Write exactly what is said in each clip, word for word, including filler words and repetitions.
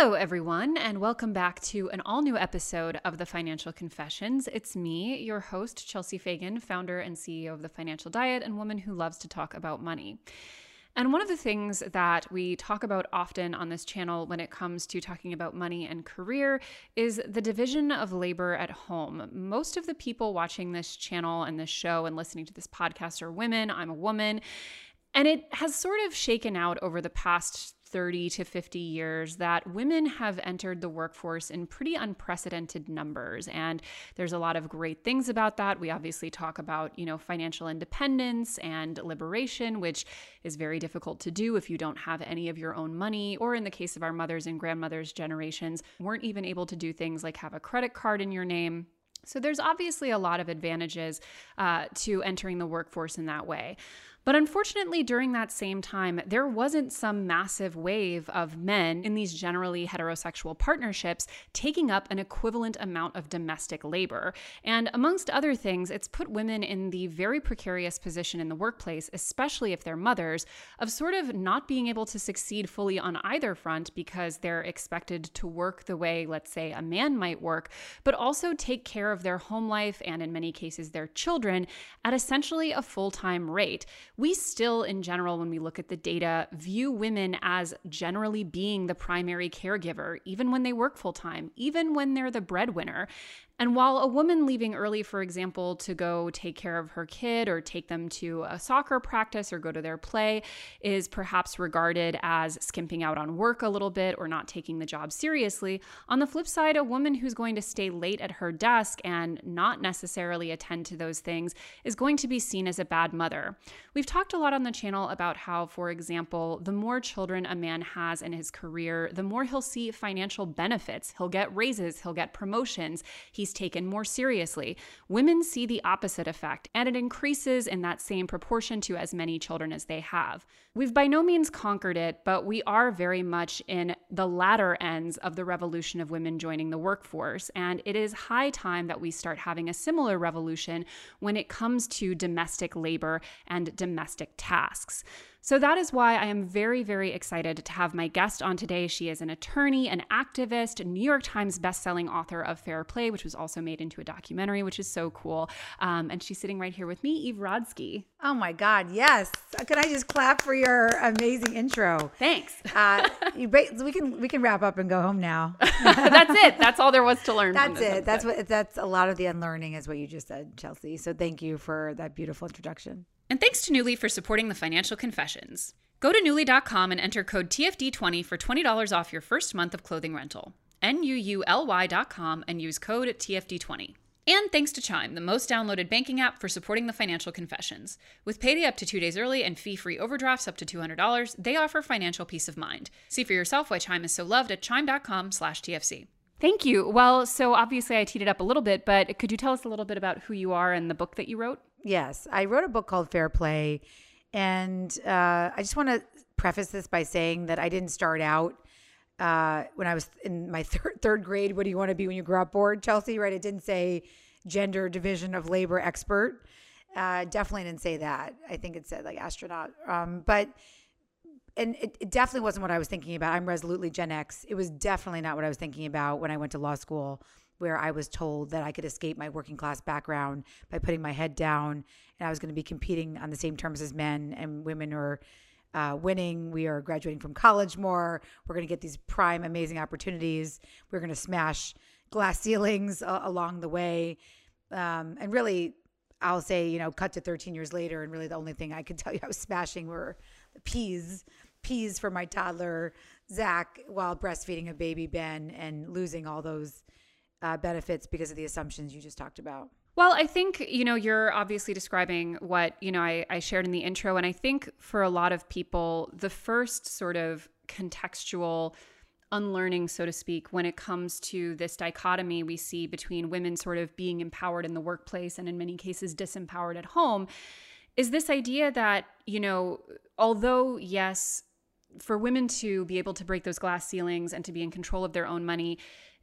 Hello, everyone, and welcome back to an all-new episode of The Financial Confessions. It's me, your host, Chelsea Fagan, founder and C E O of The Financial Diet and woman who loves to talk about money. And one of the things that we talk about often on this channel when it comes to talking about money and career is the division of labor at home. Most of the people watching this channel and this show and listening to this podcast are women. I'm a woman. And it has sort of shaken out over the past thirty to fifty years that women have entered the workforce in pretty unprecedented numbers. And there's a lot of great things about that. We obviously talk about, you know, financial independence and liberation, which is very difficult to do if you don't have any of your own money, or in the case of our mothers and grandmothers' generations, weren't even able to do things like have a credit card in your name. So there's obviously a lot of advantages uh, to entering the workforce in that way. But unfortunately, during that same time, there wasn't some massive wave of men in these generally heterosexual partnerships taking up an equivalent amount of domestic labor. And amongst other things, it's put women in the very precarious position in the workplace, especially if they're mothers, of sort of not being able to succeed fully on either front because they're expected to work the way, let's say, a man might work, but also take care of their home life and in many cases their children at essentially a full-time rate. We still, in general, when we look at the data, view women as generally being the primary caregiver, even when they work full-time, even when they're the breadwinner. And while a woman leaving early, for example, to go take care of her kid or take them to a soccer practice or go to their play is perhaps regarded as skimping out on work a little bit or not taking the job seriously, on the flip side, a woman who's going to stay late at her desk and not necessarily attend to those things is going to be seen as a bad mother. We've talked a lot on the channel about how, for example, the more children a man has in his career, the more he'll see financial benefits. He'll get raises, he'll get promotions, he's taken more seriously. Women see the opposite effect, and it increases in that same proportion to as many children as they have. We've by no means conquered it, but we are very much in the latter ends of the revolution of women joining the workforce, and it is high time that we start having a similar revolution when it comes to domestic labor and domestic tasks. So that is why I am very, very excited to have my guest on today. She is an attorney, an activist, a New York Times bestselling author of Fair Play, which was also made into a documentary, which is so cool. Um, and she's sitting right here with me, Eve Rodsky. Oh my God, yes. Can I just clap for your amazing intro? Thanks. Uh, you, we can we can wrap up and go home now. That's it. That's all there was to learn. That's from this it. episode. That's what. That's a lot of the unlearning is what you just said, Chelsea. So thank you for that beautiful introduction. And thanks to Nuuly for supporting The Financial Confessions. Go to Nuuly dot com and enter code T F D twenty for twenty dollars off your first month of clothing rental. N U U L Y dot com and use code T F D twenty. And thanks to Chime, the most downloaded banking app for supporting The Financial Confessions. With payday up to two days early and fee-free overdrafts up to two hundred dollars, they offer financial peace of mind. See for yourself why Chime is so loved at chime dot com slash T F C. Thank you. Well, so obviously I teed it up a little bit, but could you tell us a little bit about who you are and the book that you wrote? Yes, I wrote a book called Fair Play, and uh, I just want to preface this by saying that I didn't start out uh, when I was in my third, third grade. What do you want to be when you grow up? Bored, Chelsea, right? It didn't say gender division of labor expert. Uh, definitely didn't say that. I think it said like astronaut. Um, but and it, it definitely wasn't what I was thinking about. I'm resolutely Gen X. It was definitely not what I was thinking about when I went to law school, where I was told that I could escape my working class background by putting my head down, and I was going to be competing on the same terms as men, and women are uh, winning. We are graduating from college more. We're going to get these prime, amazing opportunities. We're going to smash glass ceilings uh, along the way. Um, and really, I'll say, you know, cut to thirteen years later, and really the only thing I could tell you I was smashing were the peas, peas for my toddler, Zach, while breastfeeding a baby, Ben, and losing all those Uh, benefits because of the assumptions you just talked about. Well, I think, you know, you're obviously describing what, you know, I, I shared in the intro. And I think for a lot of people, the first sort of contextual unlearning, so to speak, when it comes to this dichotomy we see between women sort of being empowered in the workplace and in many cases disempowered at home, is this idea that, you know, although, yes, for women to be able to break those glass ceilings and to be in control of their own money,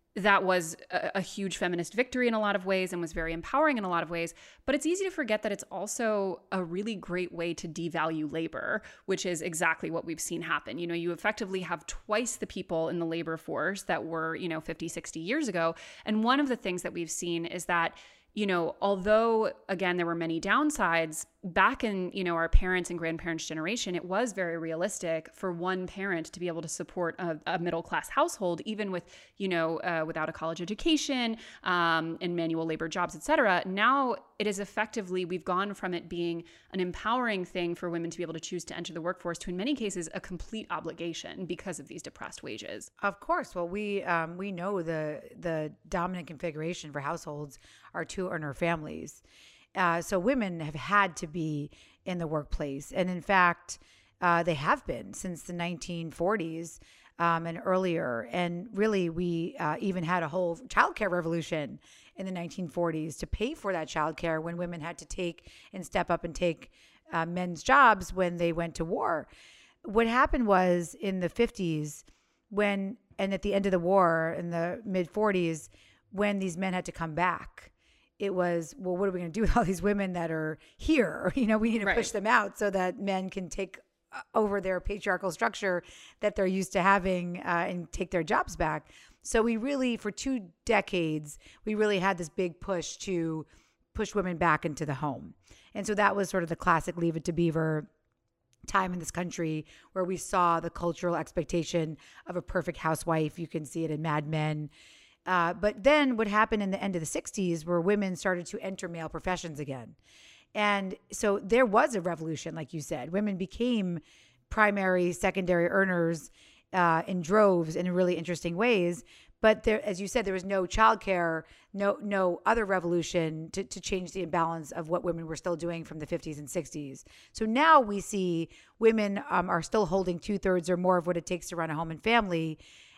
that was a, a huge feminist victory in a lot of ways and was very empowering in a lot of ways. But it's easy to forget that it's also a really great way to devalue labor, which is exactly what we've seen happen. You know, you effectively have twice the people in the labor force that were, you know, fifty, sixty years ago. And one of the things that we've seen is that, you know, although, again, there were many downsides, back in, you know, our parents' and grandparents' generation, it was very realistic for one parent to be able to support a, a middle-class household, even with, you know, uh, without a college education, um, and manual labor jobs, et cetera. Now it is effectively, we've gone from it being an empowering thing for women to be able to choose to enter the workforce to, in many cases, a complete obligation because of these depressed wages. Of course. Well, we um, we know the the dominant configuration for households are two earner families. Uh, so women have had to be in the workplace. And in fact, uh, they have been since the nineteen forties um, and earlier. And really, we uh, even had a whole childcare revolution in the nineteen forties to pay for that childcare when women had to take and step up and take uh, men's jobs when they went to war. What happened was in the fifties, when, and at the end of the war in the mid forties, when these men had to come back, it was, well, what are we going to do with all these women that are here? You know, we need to Right. push them out so that men can take over their patriarchal structure that they're used to having uh, and take their jobs back. So we really, for two decades, we really had this big push to push women back into the home. And so that was sort of the classic Leave It to Beaver time in this country, where we saw the cultural expectation of a perfect housewife. You can see it in Mad Men. Uh, but then what happened in the end of the sixties, where women started to enter male professions again. And so there was a revolution, like you said. Women became primary, secondary earners uh, in droves in really interesting ways. But there, as you said, there was no childcare, no no other revolution to, to change the imbalance of what women were still doing from the fifties and sixties. So now we see women um, are still holding two thirds or more of what it takes to run a home and family,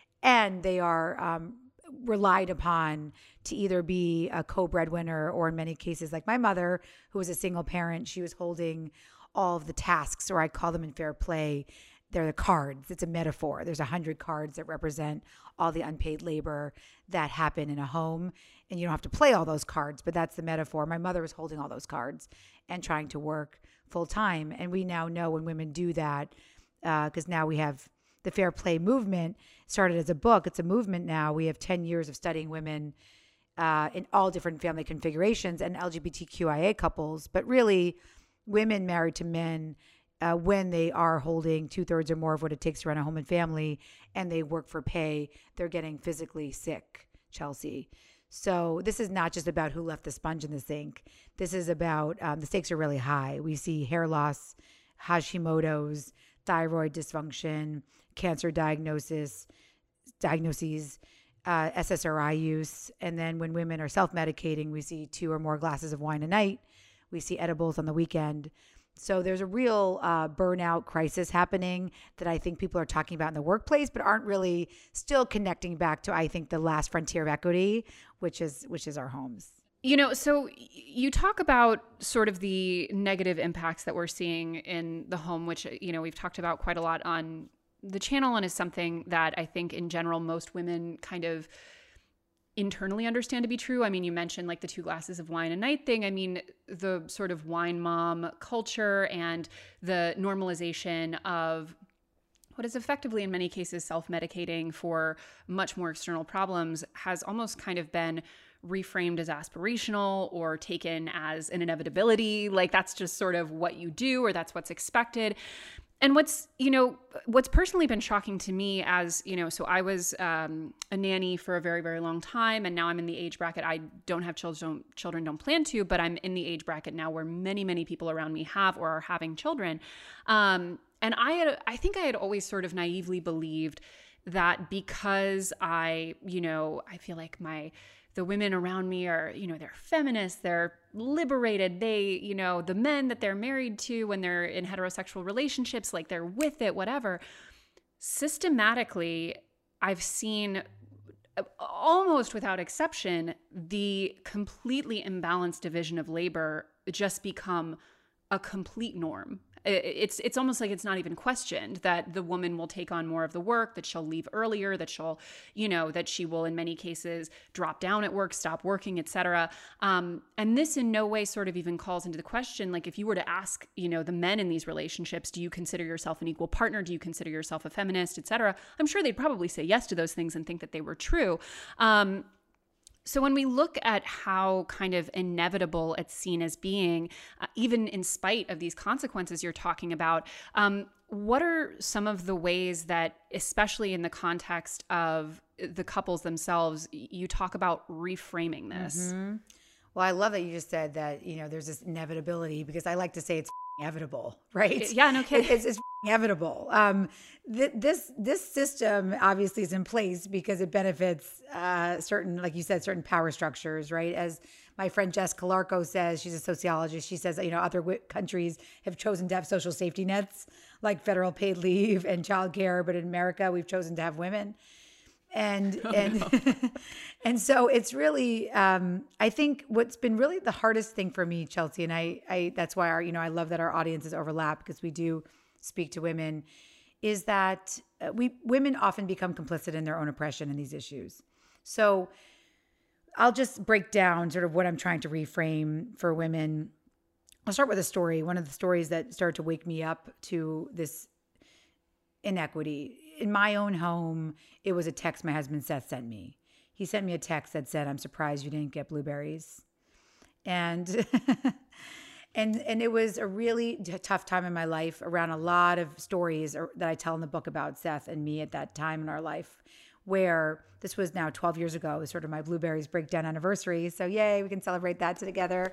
and they are um, relied upon to either be a co-breadwinner or, in many cases, like my mother, who was a single parent, she was holding all of the tasks, or I call them in Fair Play, they're the cards. It's a metaphor. There's a hundred cards that represent all the unpaid labor that happen in a home, and you don't have to play all those cards, but that's the metaphor. My mother was holding all those cards and trying to work full time, and we now know when women do that, because uh, now we have the Fair Play movement started as a book. It's a movement now. We have ten years of studying women uh, in all different family configurations and L G B T Q I A couples, but really women married to men uh, when they are holding two thirds or more of what it takes to run a home and family, and they work for pay, they're getting physically sick, Chelsea. So this is not just about who left the sponge in the sink. This is about, um, the stakes are really high. We see hair loss, Hashimoto's, thyroid dysfunction, cancer diagnosis, diagnoses, uh, S S R I use. And then when women are self-medicating, we see two or more glasses of wine a night. We see edibles on the weekend. So there's a real uh, burnout crisis happening that I think people are talking about in the workplace, but aren't really still connecting back to, I think, the last frontier of equity, which is which is our homes. You know, so you talk about sort of the negative impacts that we're seeing in the home, which, you know, we've talked about quite a lot on the channel, and is something that I think in general most women kind of internally understand to be true. I mean, you mentioned like the two glasses of wine a night thing. I mean, the sort of wine mom culture and the normalization of what is effectively in many cases self-medicating for much more external problems has almost kind of been reframed as aspirational or taken as an inevitability. Like that's just sort of what you do, or that's what's expected. And what's, you know, what's personally been shocking to me as, you know, so I was um, a nanny for a very, very long time. And now I'm in the age bracket. I don't have children, children don't plan to, but I'm in the age bracket now where many, many people around me have or are having children. Um, and I had, I think I had always sort of naively believed that because I, you know, I feel like my, the women around me are, you know, they're feminists, they're liberated. They, you know, the men that they're married to when they're in heterosexual relationships, like they're with it, whatever. Systematically, I've seen almost without exception, the completely imbalanced division of labor just become a complete norm. It's it's almost like it's not even questioned that the woman will take on more of the work, that she'll leave earlier, that she'll, you know, that she will in many cases drop down at work, stop working, et cetera. Um, and this in no way sort of even calls into the question, like if you were to ask, you know, the men in these relationships, do you consider yourself an equal partner? Do you consider yourself a feminist, et cetera? I'm sure they'd probably say yes to those things and think that they were true. Um, So when we look at how kind of inevitable it's seen as being, uh, even in spite of these consequences you're talking about, um, what are some of the ways that, especially in the context of the couples themselves, you talk about reframing this? Mm-hmm. Well, I love that you just said that, you know, there's this inevitability, because I like to say it's inevitable, right? Yeah, no kidding. It's, it's inevitable. Um, th- this this system obviously is in place because it benefits uh, certain, like you said, certain power structures, right? As my friend Jess Calarco says, she's a sociologist. She says, you know, other w- countries have chosen to have social safety nets like federal paid leave and childcare, but in America, we've chosen to have women. And oh, and no. and so it's really, um, I think what's been really the hardest thing for me, Chelsea, and I, I that's why our, you know, I love that our audiences overlap, because we do speak to women, is that uh, we women often become complicit in their own oppression in these issues. So I'll just break down sort of what I'm trying to reframe for women. I'll start with a story. One of the stories that started to wake me up to this inequity. In my own home, it was a text my husband Seth sent me. He sent me a text that said, "I'm surprised you didn't get blueberries." And and and it was a really t- tough time in my life around a lot of stories that I tell in the book about Seth and me at that time in our life, where this was now twelve years ago. It was sort of my blueberries breakdown anniversary. So yay, we can celebrate that together.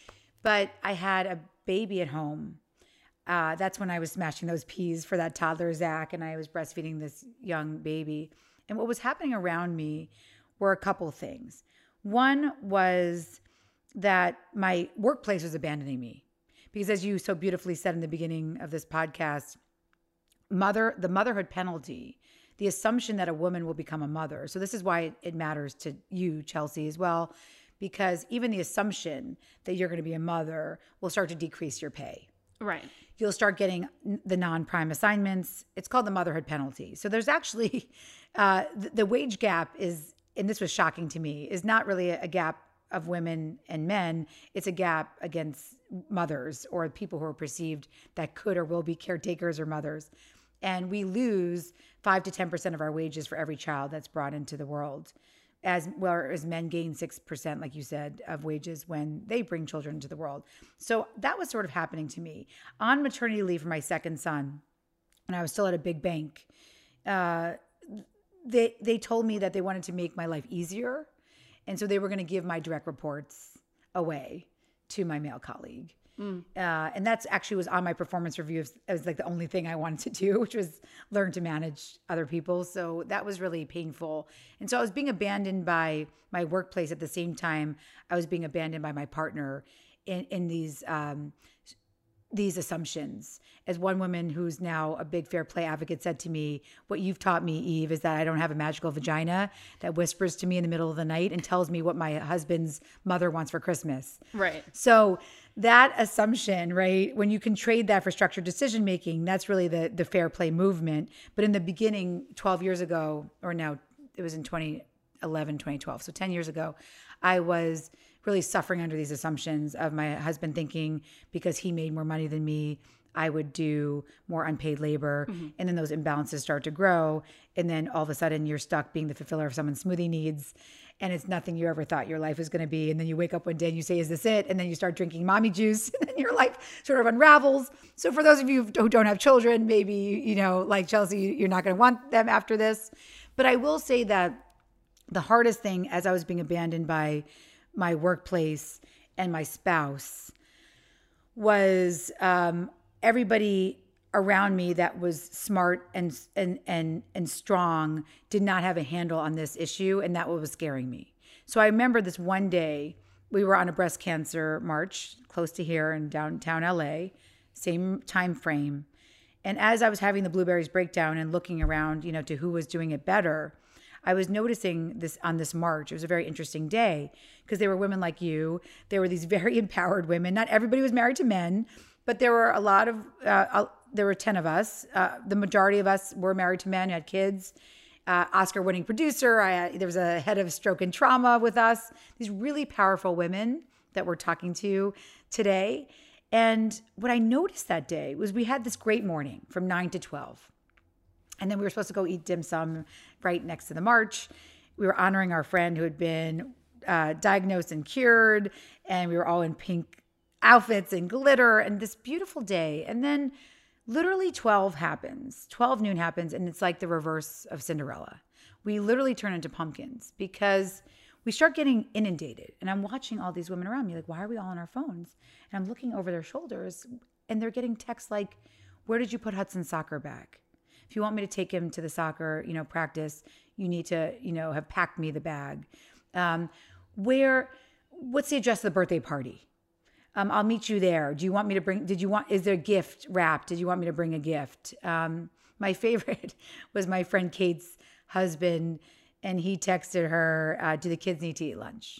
But I had a baby at home. Uh, that's when I was smashing those peas for that toddler, Zach, and I was breastfeeding this young baby. And what was happening around me were a couple things. One was that my workplace was abandoning me. Because as you so beautifully said in the beginning of this podcast, mother, the motherhood penalty, the assumption that a woman will become a mother. So this is why it matters to you, Chelsea, as well, because even the assumption that you're going to be a mother will start to decrease your pay. Right. You'll start getting the non-prime assignments. It's called the motherhood penalty. So there's actually, uh, the, the wage gap is, and this was shocking to me, is not really a, a gap of women and men. It's a gap against mothers or people who are perceived that could or will be caretakers or mothers. And we lose five to ten percent of our wages for every child that's brought into the world. As well as men gain six percent, like you said, of wages when they bring children into the world. So that was sort of happening to me. On maternity leave for my second son, when I was still at a big bank, uh, they they told me that they wanted to make my life easier. And so they were going to give my direct reports away to my male colleague. Mm. Uh, and that's actually was on my performance review. It was like the only thing I wanted to do, which was learn to manage other people. So that was really painful. And so I was being abandoned by my workplace. At the same time, I was being abandoned by my partner in, in these, um, these assumptions. As one woman who's now a big fair play advocate said to me, "What you've taught me, Eve, is that I don't have a magical vagina that whispers to me in the middle of the night and tells me what my husband's mother wants for Christmas." Right. So that assumption, right, when you can trade that for structured decision making, that's really the the fair play movement. But in the beginning, twelve years ago, or now it was in twenty eleven, twenty twelve, so ten years ago, I was really suffering under these assumptions of my husband thinking because he made more money than me, I would do more unpaid labor. Mm-hmm. And then those imbalances start to grow. And then all of a sudden you're stuck being the fulfiller of someone's smoothie needs. And it's nothing you ever thought your life was going to be. And then you wake up one day and you say, "Is this it?" And then you start drinking mommy juice and then your life sort of unravels. So for those of you who don't have children, maybe, you know, like Chelsea, you're not going to want them after this. But I will say that the hardest thing as I was being abandoned by my workplace and my spouse was um, everybody around me that was smart and and and and strong did not have a handle on this issue, and that was scaring me. So I remember this one day we were on a breast cancer march close to here in downtown L A, same time frame. And as I was having the blueberries breakdown and looking around, you know, to who was doing it better, I was noticing this on this march. It was a very interesting day because there were women like you. There were these very empowered women. Not everybody was married to men, but there were a lot of, uh, uh, there were ten of us. Uh, the majority of us were married to men, had kids. Uh, Oscar-winning producer. I had, there was a head of stroke and trauma with us. These really powerful women that we're talking to today. And what I noticed that day was we had this great morning from nine to twelve. And then we were supposed to go eat dim sum right next to the march. We were honoring our friend who had been uh, diagnosed and cured. And we were all in pink outfits and glitter and this beautiful day. And then literally twelve happens, twelve noon happens, and it's like the reverse of Cinderella. We literally turn into pumpkins because we start getting inundated. And I'm watching all these women around me like, why are we all on our phones? And I'm looking over their shoulders and they're getting texts like, where did you put Hudson's soccer bag? If you want me to take him to the soccer, you know, practice, you need to, you know, have packed me the bag. Um, where, what's the address of the birthday party? Um, I'll meet you there. Do you want me to bring, did you want, is there a gift wrapped? Did you want me to bring a gift? Um, my favorite was my friend Kate's husband, and he texted her, uh, do the kids need to eat lunch?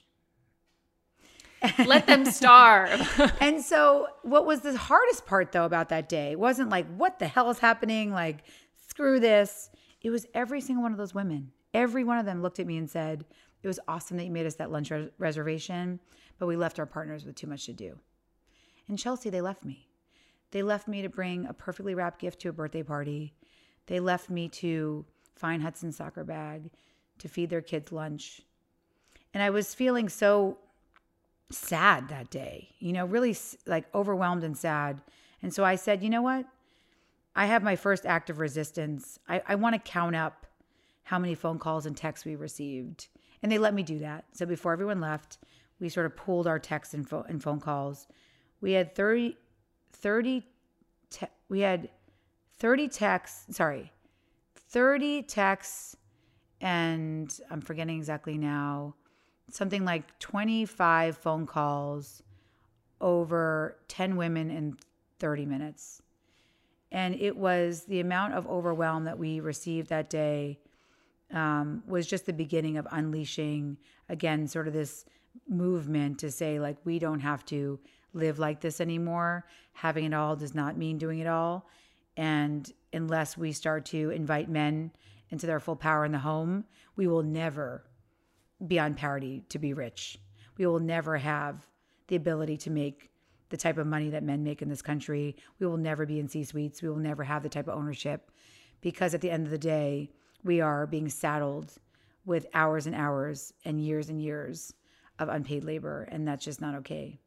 Let them starve. And so what was the hardest part though about that day? It wasn't like, what the hell is happening? Like, screw this. It was every single one of those women. Every one of them looked at me and said, it was awesome that you made us that lunch res- reservation, but we left our partners with too much to do. And Chelsea, they left me. They left me to bring a perfectly wrapped gift to a birthday party. They left me to find Hudson's soccer bag, to feed their kids lunch. And I was feeling so sad that day, you know, really like overwhelmed and sad. And so I said, you know what? I have my first act of resistance. I, I want to count up how many phone calls and texts we received. And they let me do that. So before everyone left, we sort of pooled our texts and, fo- and phone calls. We had thirty, thirty, te- we had thirty texts, sorry, thirty texts, and I'm forgetting exactly now, something like twenty-five phone calls over ten women in thirty minutes. And it was the amount of overwhelm that we received that day um, was just the beginning of unleashing, again, sort of this movement to say, like, we don't have to live like this anymore. Having it all does not mean doing it all. And unless we start to invite men into their full power in the home, we will never be on parity to be rich. We will never have the ability to make the type of money that men make in this country. We will never be in C-suites. We will never have the type of ownership, because at the end of the day, we are being saddled with hours and hours and years and years of unpaid labor. And that's just not okay.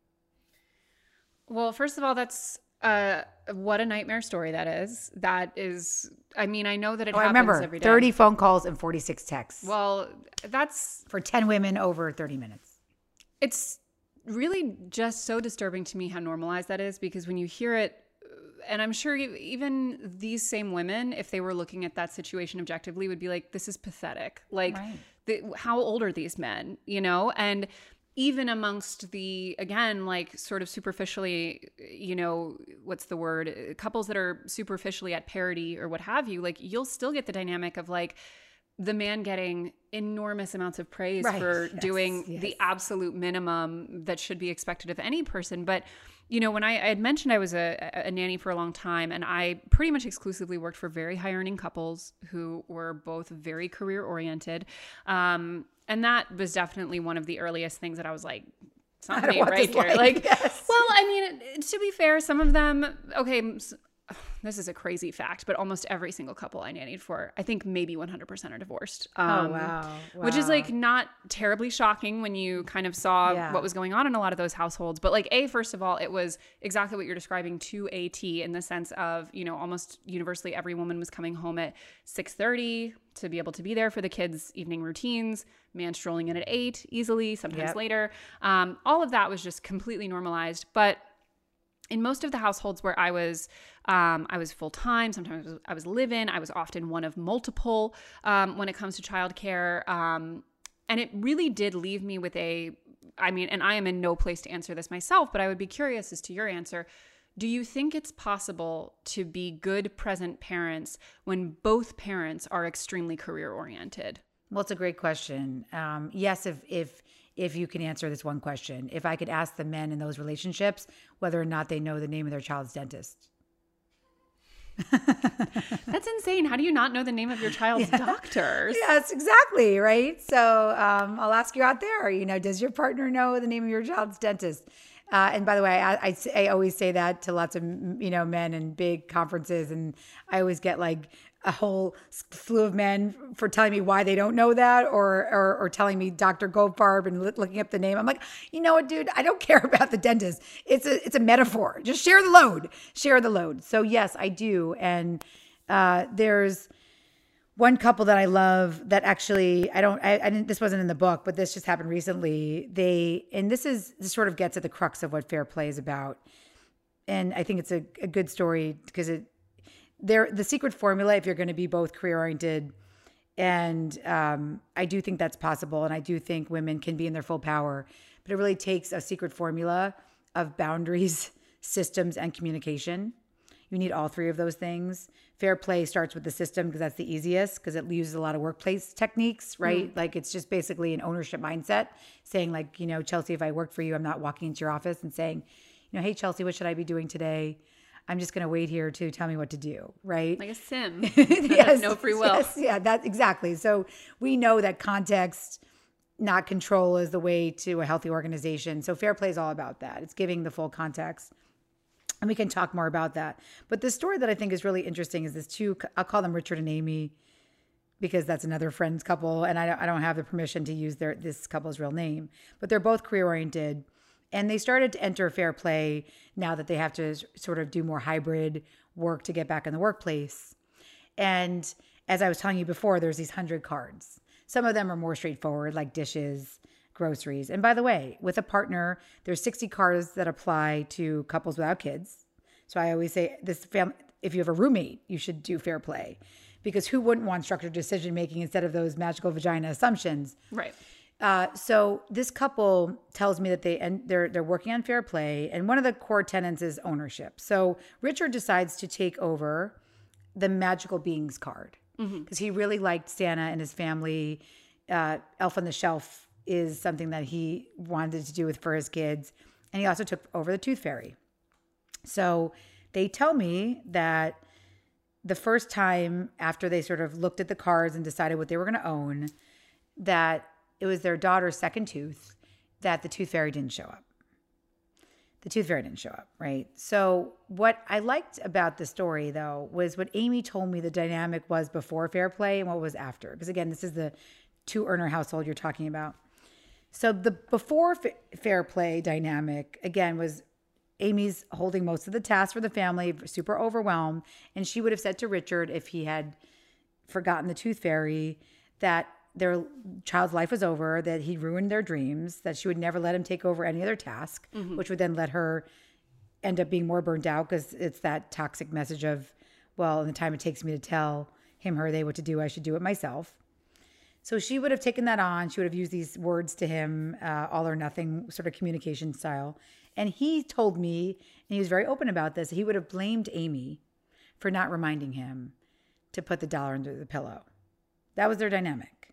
Well, first of all, that's uh, what a nightmare story that is. That is, I mean, I know that it oh, happens I remember, every day. thirty phone calls and forty-six texts. Well, that's... for ten women over thirty minutes. It's really just so disturbing to me how normalized that is, because when you hear it, and I'm sure even these same women, if they were looking at that situation objectively, would be like, this is pathetic. Like, right. the, how old are these men, you know? And even amongst the, again, like sort of superficially, you know, what's the word? Couples that are superficially at parity or what have you, like you'll still get the dynamic of like the man getting enormous amounts of praise right. for yes. doing yes. the absolute minimum that should be expected of any person. But, you know, when I, I had mentioned I was a, a nanny for a long time, and I pretty much exclusively worked for very high earning couples who were both very career oriented. Um, And that was definitely one of the earliest things that I was like, something ain't right here. Like, yes. well, I mean, to be fair, some of them, okay, this is a crazy fact, but almost every single couple I nannied for, I think maybe one hundred percent are divorced. Um, oh, wow. wow. Which is like not terribly shocking when you kind of saw yeah. what was going on in a lot of those households. But like, A, first of all, it was exactly what you're describing to a T, in the sense of, you know, almost universally every woman was coming home at six thirty to be able to be there for the kids' evening routines, man strolling in at eight easily, sometimes yep. later. Um, all of that was just completely normalized. But in most of the households where I was, um, I was full-time, sometimes I was, I was live-in, I was often one of multiple um, when it comes to childcare. Um, and it really did leave me with a, I mean, and I am in no place to answer this myself, but I would be curious as to your answer. Do you think it's possible to be good present parents when both parents are extremely career-oriented? Well, it's a great question. Um, yes, if if if you can answer this one question. If I could ask the men in those relationships whether or not they know the name of their child's dentist. That's insane. How do you not know the name of your child's Yeah. doctors? Yes, exactly. Right. So um, I'll ask you out there, you know, does your partner know the name of your child's dentist? Uh, and by the way, I, I, I always say that to lots of, you know, men in big conferences. And I always get like a whole slew of men for telling me why they don't know that, or or, or telling me Doctor Goldfarb and li- looking up the name. I'm like, you know what, dude, I don't care about the dentist. It's a it's a metaphor. Just share the load. Share the load. So yes, I do. And uh, there's one couple that I love that actually, I don't, I, I didn't, this wasn't in the book, but this just happened recently. They, and this is, this sort of gets at the crux of what Fair Play is about. And I think it's a, a good story because it, they're the secret formula if you're going to be both career oriented. And um, I do think that's possible. And I do think women can be in their full power, but it really takes a secret formula of boundaries, systems, and communication. You need all three of those things. Fair Play starts with the system because that's the easiest, because it uses a lot of workplace techniques, right? Mm. Like it's just basically an ownership mindset saying like, you know, Chelsea, if I worked for you, I'm not walking into your office and saying, you know, hey, Chelsea, what should I be doing today? I'm just going to wait here to tell me what to do, right? Like a sim. Yes, no free will. Yes, yeah, that's exactly. So we know that context, not control, is the way to a healthy organization. So Fair Play is all about that. It's giving the full context. And we can talk more about that. But the story that I think is really interesting is this two, I'll call them Richard and Amy because that's another friend's couple. And I don't, I don't have the permission to use their this couple's real name. But they're both career-oriented. And they started to enter Fair Play now that they have to sort of do more hybrid work to get back in the workplace. And as I was telling you before, there's these hundred cards. Some of them are more straightforward, like dishes, groceries. And by the way, with a partner, there's sixty cards that apply to couples without kids. So I always say this family, if you have a roommate, you should do Fair Play, because who wouldn't want structured decision making instead of those magical vagina assumptions? Right. Uh, so this couple tells me that they and they're they're working on Fair Play, and one of the core tenets is ownership. So Richard decides to take over the magical beings card because mm-hmm. he really liked Santa and his family. Uh, Elf on the Shelf is something that he wanted to do with for his kids. And he also took over the Tooth Fairy. So they tell me that the first time after they sort of looked at the cards and decided what they were going to own, that it was their daughter's second tooth, that the Tooth Fairy didn't show up. The Tooth Fairy didn't show up, right? So what I liked about the story, though, was what Amy told me the dynamic was before Fair Play and what was after. Because again, this is the two-earner household you're talking about. So the before Fair Play dynamic, again, was Amy's holding most of the tasks for the family, super overwhelmed. And she would have said to Richard, if he had forgotten the Tooth Fairy, that their child's life was over, that he ruined their dreams, that she would never let him take over any other task, mm-hmm. which would then let her end up being more burnt out because it's that toxic message of, well, in the time it takes me to tell him, her, they what to do, I should do it myself. So she would have taken that on. She would have used these words to him, uh, all or nothing sort of communication style. And he told me, and he was very open about this, he would have blamed Amy for not reminding him to put the dollar under the pillow. That was their dynamic.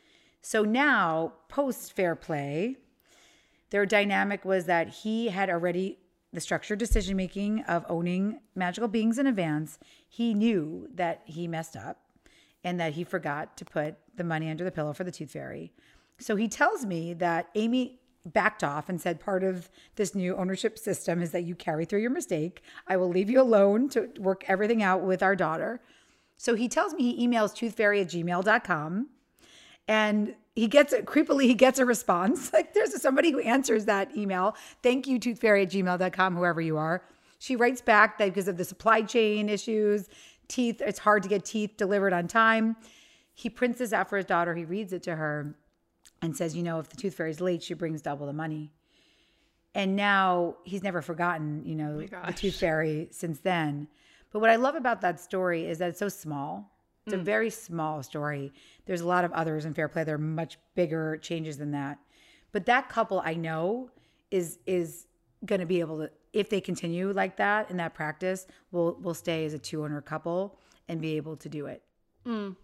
So now, post Fair Play, their dynamic was that he had already, the structured decision-making of owning magical beings in advance, he knew that he messed up and that he forgot to put the money under the pillow for the Tooth Fairy. So he tells me that Amy backed off and said, part of this new ownership system is that you carry through your mistake. I will leave you alone to work everything out with our daughter. So he tells me he emails toothfairy at gmail dot com. And he gets it creepily, he gets a response. Like there's somebody who answers that email. Thank you, toothfairy at gmail dot com, whoever you are. She writes back that because of the supply chain issues, teeth, it's hard to get teeth delivered on time. He prints this out for his daughter. He reads it to her and says, you know, if the Tooth Fairy's late, she brings double the money. And now he's never forgotten, you know, oh the Tooth Fairy since then. But what I love about that story is that it's so small. It's mm. a very small story. There's a lot of others in Fair Play. There are much bigger changes than that. But that couple, I know, is is going to be able to, if they continue like that in that practice, will will stay as a two-owner couple and be able to do it. Mm.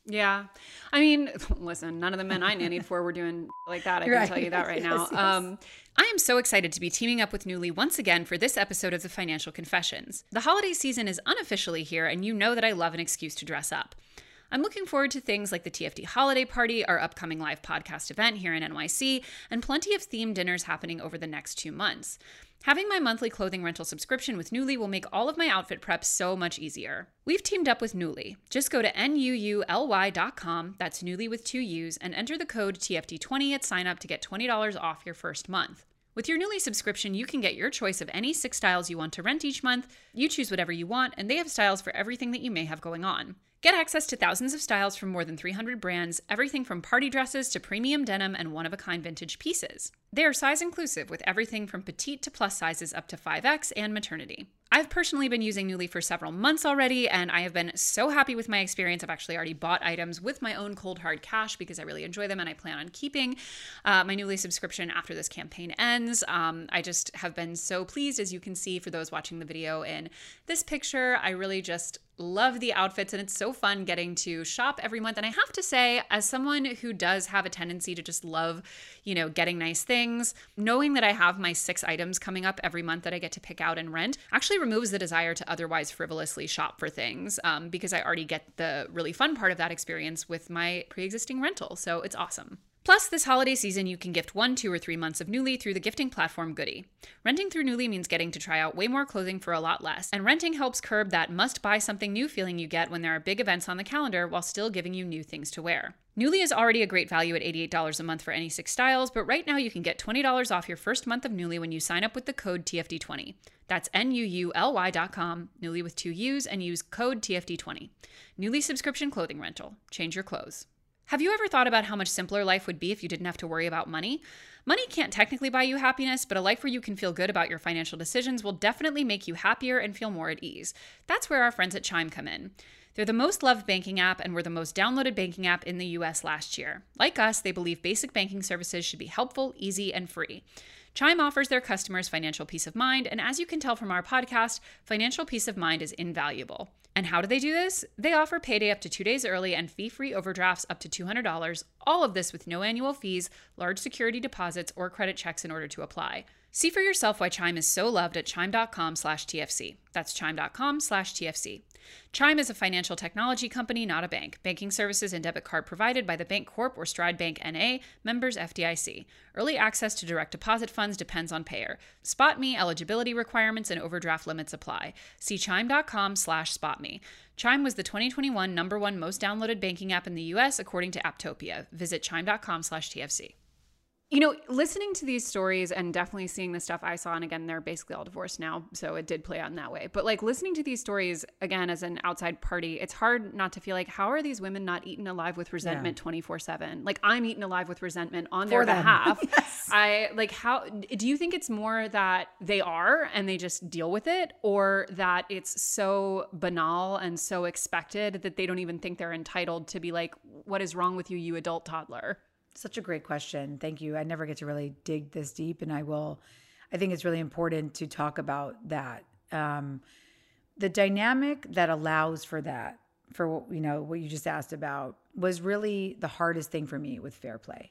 Yeah. I mean, listen, none of the men I nannied for were doing like that. I can Right. tell you that right now. Yes, yes. Um, I am so excited to be teaming up with Nuuly once again for this episode of the Financial Confessions. The holiday season is unofficially here, and you know that I love an excuse to dress up. I'm looking forward to things like the T F D Holiday Party, our upcoming live podcast event here in N Y C, and plenty of themed dinners happening over the next two months. Having my monthly clothing rental subscription with Nuuly will make all of my outfit prep so much easier. We've teamed up with Nuuly. Just go to N U U L Y dot com, that's Nuuly with two U's, and enter the code T F D twenty at sign up to get twenty dollars off your first month. With your Nuuly subscription, you can get your choice of any six styles you want to rent each month. You choose whatever you want, and they have styles for everything that you may have going on. Get access to thousands of styles from more than three hundred brands, everything from party dresses to premium denim and one-of-a-kind vintage pieces. They are size inclusive with everything from petite to plus sizes up to five X and maternity. I've personally been using Nuuly for several months already, and I have been so happy with my experience. I've actually already bought items with my own cold hard cash because I really enjoy them, and I plan on keeping uh, my Nuuly subscription after this campaign ends. Um, I just have been so pleased, as you can see for those watching the video in this picture. I really just love the outfits, and it's so fun getting to shop every month. And I have to say, as someone who does have a tendency to just love, you know, getting nice things, knowing that I have my six items coming up every month that I get to pick out and rent actually removes the desire to otherwise frivolously shop for things, um, because I already get the really fun part of that experience with my pre-existing rental. So it's awesome. Plus, this holiday season, you can gift one, two, or three months of Nuuly through the gifting platform Goody. Renting through Nuuly means getting to try out way more clothing for a lot less, and renting helps curb that must-buy-something-new feeling you get when there are big events on the calendar while still giving you new things to wear. Nuuly is already a great value at eighty-eight dollars a month for any six styles, but right now you can get twenty dollars off your first month of Nuuly when you sign up with the code T F D twenty. That's N U U L Y dot com, Nuuly with two U's, and use code T F D twenty. Nuuly subscription clothing rental. Change your clothes. Have you ever thought about how much simpler life would be if you didn't have to worry about money? Money can't technically buy you happiness, but a life where you can feel good about your financial decisions will definitely make you happier and feel more at ease. That's where our friends at Chime come in. They're the most loved banking app and were the most downloaded banking app in the U S last year. Like us, they believe basic banking services should be helpful, easy, and free. Chime offers their customers financial peace of mind, and as you can tell from our podcast, financial peace of mind is invaluable. And how do they do this? They offer payday up to two days early and fee-free overdrafts up to two hundred dollars, all of this with no annual fees, large security deposits, or credit checks in order to apply. See for yourself why Chime is so loved at chime.com slash TFC. That's chime.com slash TFC. Chime is a financial technology company, not a bank. Banking services and debit card provided by the Bank Corp or Stride Bank N A, members F D I C. Early access to direct deposit funds depends on payer. SpotMe eligibility requirements and overdraft limits apply. See chime.com slash spotme. Chime was the twenty twenty-one number one most downloaded banking app in the U S according to Apptopia. Visit chime.com slash TFC. You know, listening to these stories and definitely seeing the stuff I saw, and again, they're basically all divorced now, so it did play out in that way. But like listening to these stories, again, as an outside party, it's hard not to feel like, how are these women not eaten alive with resentment twenty-four seven? Like I'm eaten alive with resentment on their For them. behalf. Yes. I like how, do you think it's more that they are and they just deal with it, or that it's so banal and so expected that they don't even think they're entitled to be like, what is wrong with you, you adult toddler? Such a great question. Thank you. I never get to really dig this deep, and I will. I think it's really important to talk about that. Um, the dynamic that allows for that, for what, you know, what you just asked about, was really the hardest thing for me with Fair Play,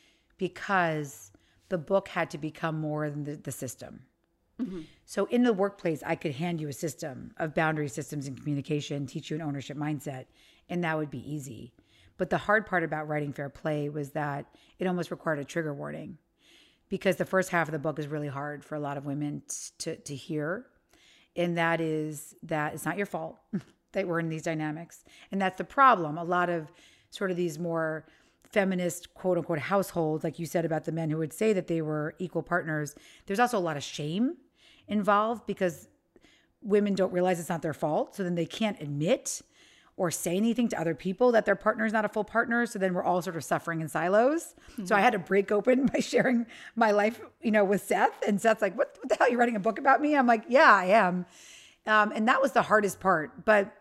because the book had to become more than the, the system. Mm-hmm. So in the workplace, I could hand you a system of boundary systems and communication, teach you an ownership mindset, and that would be easy. But the hard part about writing Fair Play was that it almost required a trigger warning, because the first half of the book is really hard for a lot of women to, to hear. And that is that it's not your fault that we're in these dynamics. And that's the problem. A lot of sort of these more feminist, quote unquote, households, like you said about the men who would say that they were equal partners, there's also a lot of shame involved because women don't realize it's not their fault. So then they can't admit or say anything to other people that their partner is not a full partner. So then we're all sort of suffering in silos. Mm-hmm. So I had to break open by sharing my life, you know, with Seth. And Seth's like, what, what the hell, are you writing a book about me? I'm like, yeah, I am. Um, and that was the hardest part. But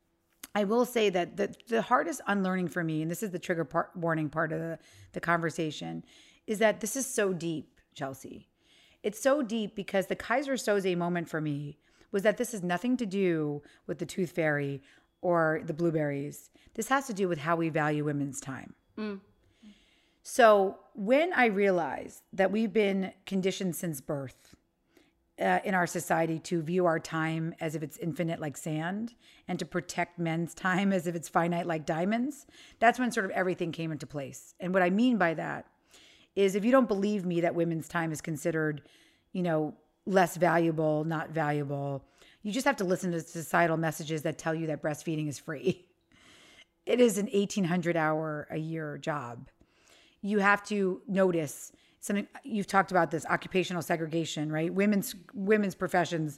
I will say that the, the hardest unlearning for me, and this is the trigger part, warning part of the, the conversation, is that this is so deep, Chelsea. It's so deep because the Kaiser Soze moment for me was that this has nothing to do with the tooth fairy or the blueberries. This has to do with how we value women's time. Mm. So when I realized that we've been conditioned since birth uh, in our society to view our time as if it's infinite like sand and to protect men's time as if it's finite like diamonds, that's when sort of everything came into place. And what I mean by that is if you don't believe me that women's time is considered, you know, less valuable, not valuable, you just have to listen to societal messages that tell you that breastfeeding is free. It is an eighteen hundred hour a year job. You have to notice something. You've talked about this occupational segregation, right? Women's women's professions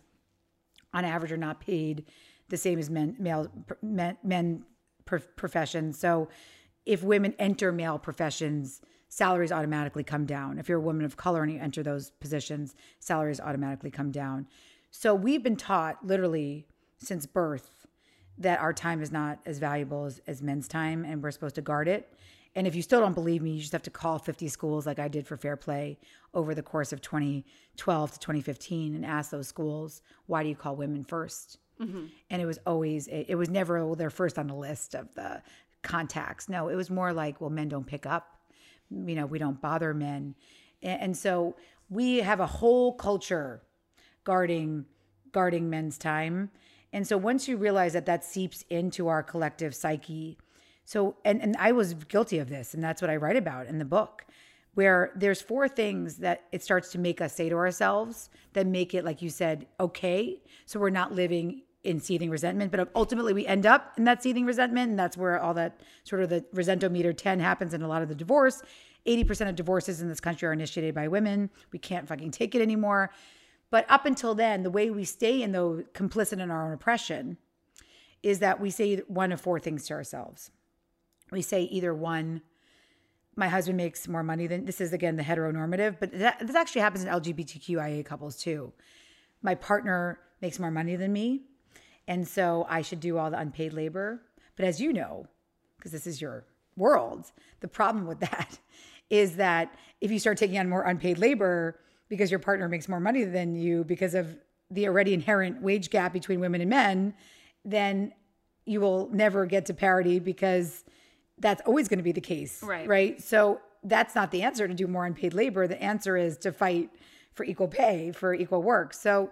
on average are not paid the same as men male men, men professions. So if women enter male professions, salaries automatically come down. If you're a woman of color and you enter those positions, salaries automatically come down. So we've been taught literally since birth that our time is not as valuable as, as men's time, and we're supposed to guard it. And if you still don't believe me, you just have to call fifty schools like I did for Fair Play over the course of twenty twelve to twenty fifteen and ask those schools, why do you call women first? Mm-hmm. And it was always, it was never, well, they're first on the list of the contacts. No, it was more like, well, men don't pick up. You know, we don't bother men. And, and so we have a whole culture guarding, guarding men's time. And so once you realize that that seeps into our collective psyche, so, and, and I was guilty of this, and that's what I write about in the book, where there's four things that it starts to make us say to ourselves that make it, like you said, okay. So we're not living in seething resentment, but ultimately we end up in that seething resentment. And that's where all that sort of the resentometer ten happens in a lot of the divorce. eighty percent of divorces in this country are initiated by women. We can't fucking take it anymore. But up until then, the way we stay in the complicit in our own oppression is that we say one of four things to ourselves. We say either one, my husband makes more money than, this is again the heteronormative, but that, this actually happens in L G B T Q I A couples too. My partner makes more money than me, and so I should do all the unpaid labor. But as you know, because this is your world, the problem with that is that if you start taking on more unpaid labor because your partner makes more money than you because of the already inherent wage gap between women and men, then you will never get to parity because that's always going to be the case. Right. Right. So that's not the answer to do more unpaid labor. The answer is to fight for equal pay, for equal work. So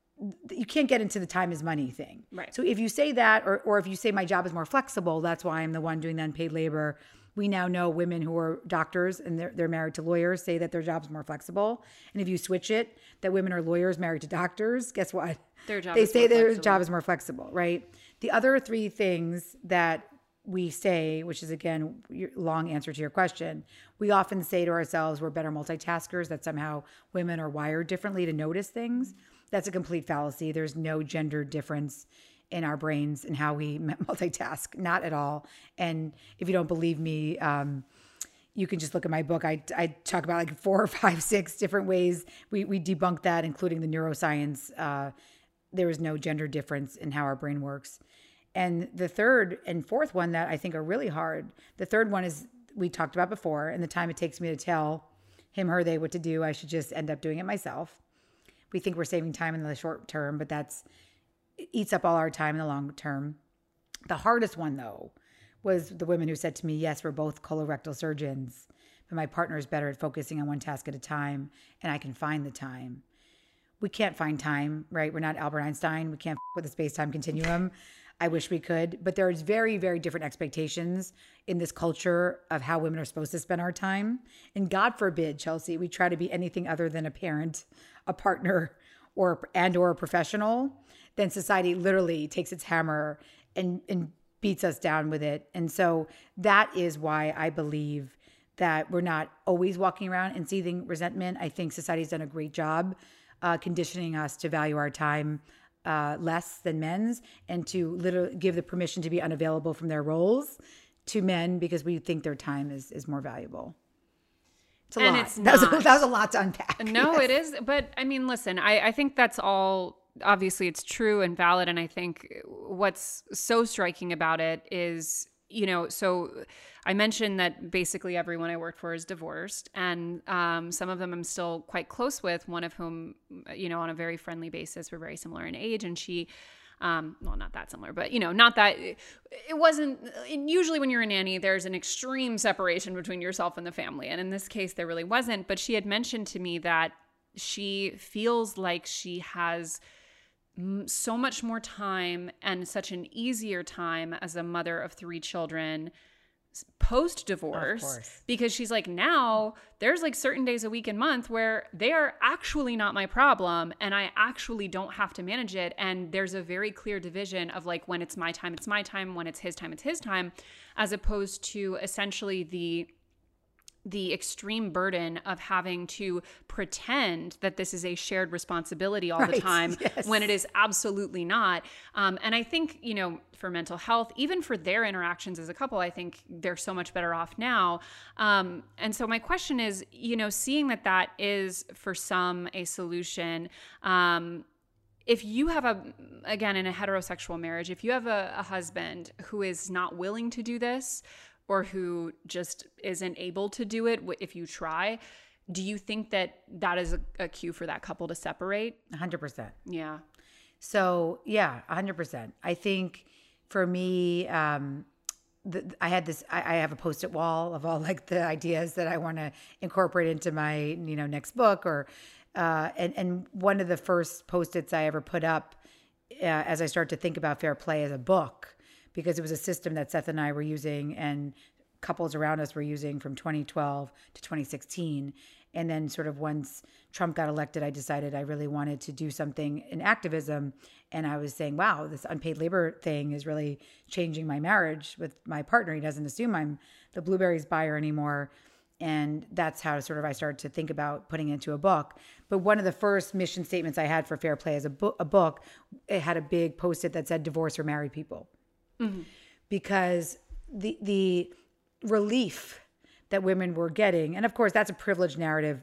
you can't get into the time is money thing. Right. So if you say that, or, or if you say my job is more flexible, that's why I'm the one doing the unpaid labor. We now know women who are doctors and they're, they're married to lawyers say that their job's more flexible. And if you switch it, that women are lawyers married to doctors, guess what? Their job they is say more their flexible. job is more flexible, right? The other three things that we say, which is again, your long answer to your question, we often say to ourselves, we're better multitaskers, that somehow women are wired differently to notice things. That's a complete fallacy. There's no gender difference in our brains and how we multitask, not at all. And if you don't believe me, um, you can just look at my book. I, I talk about like four or five, six different ways. We, we debunk that, including the neuroscience. Uh, there is no gender difference in how our brain works. And the third and fourth one that I think are really hard, the third one is we talked about before, and the time it takes me to tell him, her, they what to do, I should just end up doing it myself. We think we're saving time in the short term, but that's it eats up all our time in the long term. The hardest one, though, was the women who said to me, yes, we're both colorectal surgeons, but my partner is better at focusing on one task at a time, and I can find the time. We can't find time, right? We're not Albert Einstein. We can't f- with the space-time continuum. I wish we could, but there's very, very different expectations in this culture of how women are supposed to spend our time. And God forbid, Chelsea, we try to be anything other than a parent, a partner, or and or a professional, then society literally takes its hammer and, and beats us down with it. And so that is why I believe that we're not always walking around and seething resentment. I think society's done a great job uh, conditioning us to value our time uh, less than men's and to literally give the permission to be unavailable from their roles to men because we think their time is, is more valuable. It's a and lot. It's that, was a, not. that was a lot to unpack. No, Yes. it is. But I mean, listen, I, I think that's all, obviously it's true and valid. And I think what's so striking about it is, you know, so I mentioned that basically everyone I worked for is divorced, and um, some of them I'm still quite close with, one of whom, you know, on a very friendly basis, we're very similar in age. And she Um, well, not that similar, but, you know, not that it wasn't. Usually when you're a nanny, there's an extreme separation between yourself and the family. And in this case, there really wasn't. But she had mentioned to me that she feels like she has so much more time and such an easier time as a mother of three children post-divorce, because she's like, now there's like certain days a week and month where they are actually not my problem and I actually don't have to manage it. And there's a very clear division of like, when it's my time, it's my time. When it's his time, it's his time, as opposed to essentially the the extreme burden of having to pretend that this is a shared responsibility all right, the time yes. when it is absolutely not. Um, and I think, you know, for mental health, even for their interactions as a couple, I think they're so much better off now. Um, and so my question is, you know, seeing that that is for some a solution, um, if you have a, again, in a heterosexual marriage, if you have a, a husband who is not willing to do this, or who just isn't able to do it if you try, do you think that that is a, a cue for that couple to separate? one hundred percent. Yeah. So, yeah, one hundred percent. I think for me, um, the, I had this, I, I have a Post-it wall of all like the ideas that I want to incorporate into my, you know, next book or, uh, and, and one of the first Post-its I ever put up uh, as I started to think about Fair Play as a book, because it was a system that Seth and I were using and couples around us were using from twenty twelve to twenty sixteen. And then sort of once Trump got elected, I decided I really wanted to do something in activism. And I was saying, wow, this unpaid labor thing is really changing my marriage with my partner. He doesn't assume I'm the Blueberries buyer anymore. And that's how sort of I started to think about putting it into a book. But one of the first mission statements I had for Fair Play as a, bo- a book, it had a big Post-it that said divorce or married people. Mm-hmm. Because the the relief that women were getting, and of course that's a privileged narrative.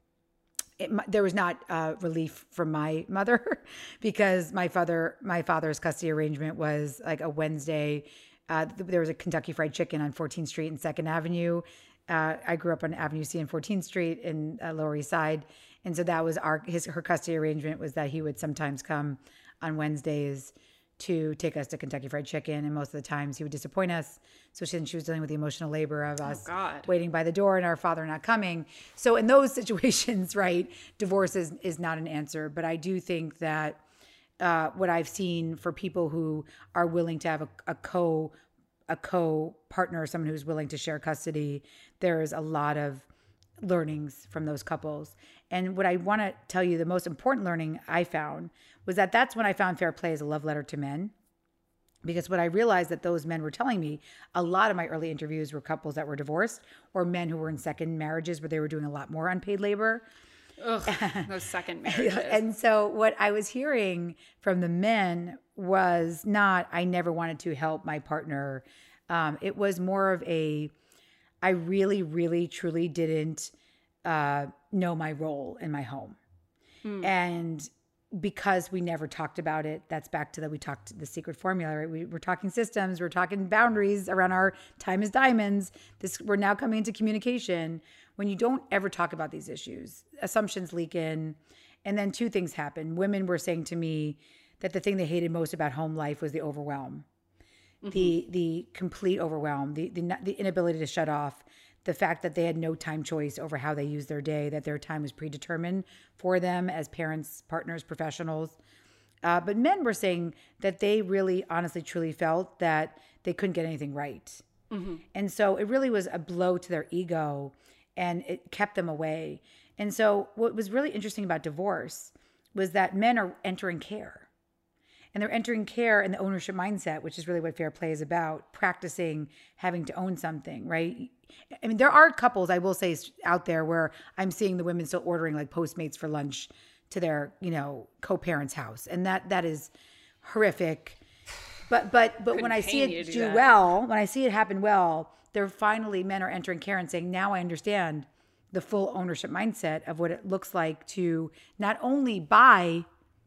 It, there was not uh, relief from my mother because my father my father's custody arrangement was like a Wednesday. Uh, there was a Kentucky Fried Chicken on fourteenth Street and second Avenue. Uh, I grew up on Avenue C and fourteenth Street in uh, Lower East Side, and so that was our his her custody arrangement was that he would sometimes come on Wednesdays to take us to Kentucky Fried Chicken. And most of the times he would disappoint us. So she, she was dealing with the emotional labor of us oh waiting by the door and our father not coming. So in those situations, right, divorce is, is not an answer. But I do think that uh, what I've seen for people who are willing to have a, a co a co-partner, someone who's willing to share custody, there is a lot of learnings from those couples. And what I want to tell you, the most important learning I found was that that's when I found Fair Play as a love letter to men. Because what I realized that those men were telling me, a lot of my early interviews were couples that were divorced or men who were in second marriages where they were doing a lot more unpaid labor. Ugh, those second marriages. And so what I was hearing from the men was not, I never wanted to help my partner. Um, it was more of a, I really, really, truly didn't uh, know my role in my home. Mm. And because we never talked about it, that's back to that we talked the secret formula, right? We, we're talking systems, we're talking boundaries around our time as diamonds. This we're now coming into communication. When you don't ever talk about these issues, assumptions leak in. And then two things happen. Women were saying to me that the thing they hated most about home life was the overwhelm. Mm-hmm. The the complete overwhelm, the, the the inability to shut off, the fact that they had no time choice over how they use their day, that their time was predetermined for them as parents, partners, professionals. Uh, but men were saying that they really, honestly, truly felt that they couldn't get anything right. Mm-hmm. And so it really was a blow to their ego and it kept them away. And so what was really interesting about divorce was that men are entering care. And they're entering care in the ownership mindset, which is really what Fair Play is about, practicing having to own something, right? I mean, there are couples, I will say, out there where I'm seeing the women still ordering like Postmates for lunch to their, you know, co-parents' house. And that that is horrific. But but but when I see it do, do well, when I see it happen well, they're finally, men are entering care and saying, now I understand the full ownership mindset of what it looks like to not only buy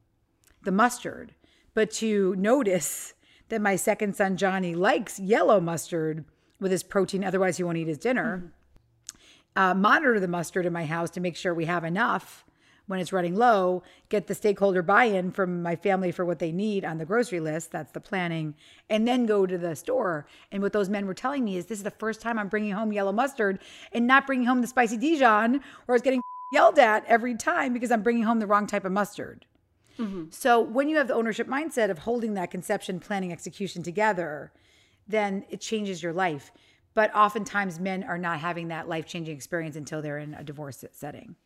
the mustard, but to notice that my second son, Johnny, likes yellow mustard with his protein. Otherwise, he won't eat his dinner. Mm-hmm. Uh, monitor the mustard in my house to make sure we have enough when it's running low, get the stakeholder buy-in from my family for what they need on the grocery list. That's the planning. And then go to the store. And what those men were telling me is this is the first time I'm bringing home yellow mustard and not bringing home the spicy Dijon, or I was getting yelled at every time because I'm bringing home the wrong type of mustard. Mm-hmm. So when you have the ownership mindset of holding that conception, planning, execution together, then it changes your life. But oftentimes men are not having that life-changing experience until they're in a divorce setting.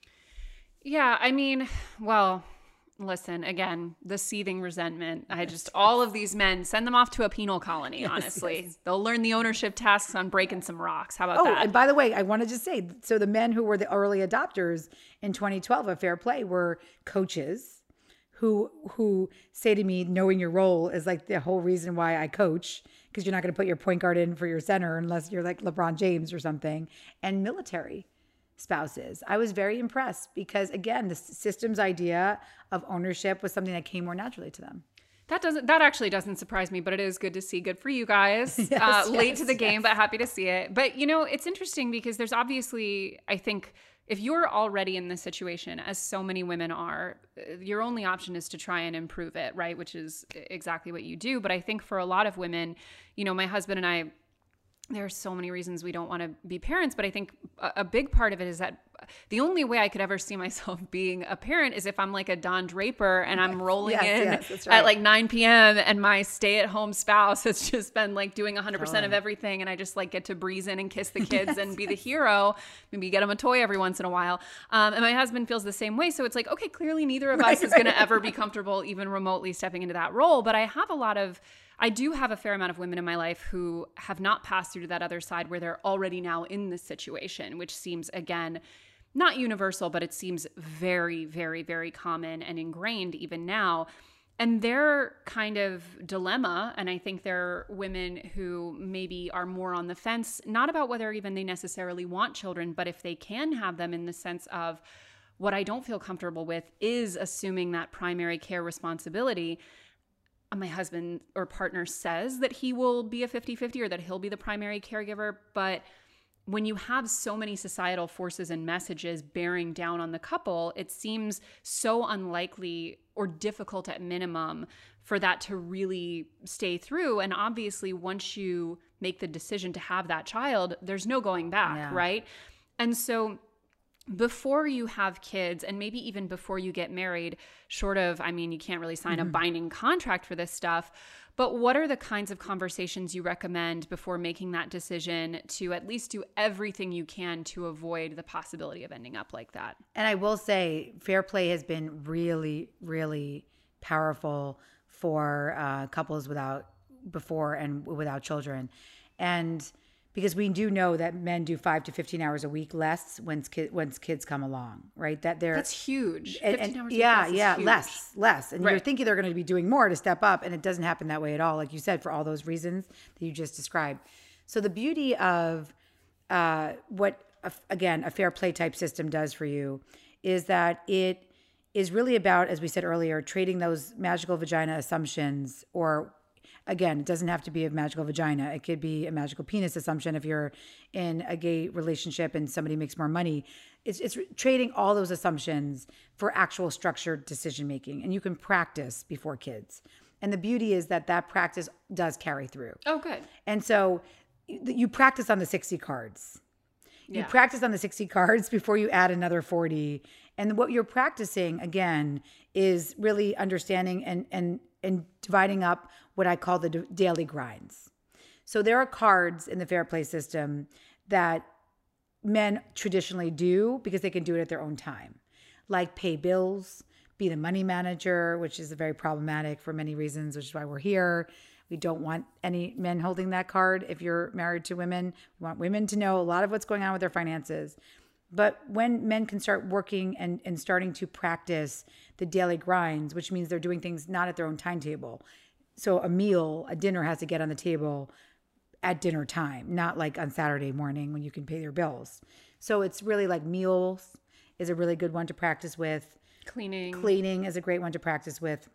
Yeah, I mean, well, listen, again, the seething resentment. I just, all of these men, send them off to a penal colony, yes, honestly. Yes. They'll learn the ownership tasks on breaking some rocks. How about oh, that? Oh, and by the way, I wanted to say, so the men who were the early adopters in twenty twelve of Fair Play were coaches who who say to me, knowing your role is like the whole reason why I coach, because you're not going to put your point guard in for your center unless you're like LeBron James or something, and military spouses. I was very impressed because, again, the system's idea of ownership was something that came more naturally to them. That doesn't. That actually doesn't surprise me, but it is good to see. Good for you guys. yes, uh, yes, late to the game, yes. but happy to see it. But, you know, it's interesting because there's obviously, I think, if you're already in this situation, as so many women are, your only option is to try and improve it, right? Which is exactly what you do. But I think for a lot of women, you know, my husband and I, there are so many reasons we don't want to be parents, but I think a, a big part of it is that the only way I could ever see myself being a parent is if I'm like a Don Draper and I'm rolling yes, in yes, that's right. at like nine p.m. and my stay-at-home spouse has just been like doing one hundred percent of everything, and I just like get to breeze in and kiss the kids yes, and be yes. the hero, maybe get them a toy every once in a while. Um, and my husband feels the same way. So it's like, okay, clearly neither of right, us is right. going to ever be comfortable even remotely stepping into that role. But I have a lot of I do have a fair amount of women in my life who have not passed through to that other side where they're already now in this situation, which seems, again, not universal, but it seems very, very, very common and ingrained even now. And their kind of dilemma, and I think they're women who maybe are more on the fence, not about whether even they necessarily want children, but if they can have them, in the sense of what I don't feel comfortable with is assuming that primary care responsibility. My husband or partner says that he will be a fifty-fifty or that he'll be the primary caregiver. But when you have so many societal forces and messages bearing down on the couple, it seems so unlikely or difficult at minimum for that to really stay through. And obviously, once you make the decision to have that child, there's no going back, yeah. right? And so before you have kids, and maybe even before you get married, short of, I mean, you can't really sign mm-hmm. a binding contract for this stuff, but what are the kinds of conversations you recommend before making that decision to at least do everything you can to avoid the possibility of ending up like that? And I will say, Fair Play has been really, really powerful for uh, couples without, before and without children. And because we do know that men do five to fifteen hours a week less when kids when kids come along, right? That they're that's huge. And, fifteen and, hours yeah, a week yeah, huge. less, less. And right. you're thinking they're going to be doing more to step up, and it doesn't happen that way at all, like you said, for all those reasons that you just described. So the beauty of uh, what again a Fair Play type system does for you is that it is really about, as we said earlier, trading those magical vagina assumptions, or again, it doesn't have to be a magical vagina. It could be a magical penis assumption if you're in a gay relationship and somebody makes more money. It's, it's trading all those assumptions for actual structured decision making. And you can practice before kids. And the beauty is that that practice does carry through. Oh, good. And so you practice on the sixty cards. You yeah. practice on the sixty cards before you add another forty. And what you're practicing, again, is really understanding and and and dividing up what I call the daily grinds. So there are cards in the Fair Play system that men traditionally do because they can do it at their own time, like pay bills, be the money manager, which is very problematic for many reasons, which is why we're here. We don't want any men holding that card if you're married to women. We want women to know a lot of what's going on with their finances. But when men can start working and, and starting to practice the daily grinds, which means they're doing things not at their own timetable. So a meal, a dinner has to get on the table at dinner time, not like on Saturday morning when you can pay your bills. So it's really like meals is a really good one to practice with. Cleaning. Cleaning is a great one to practice with.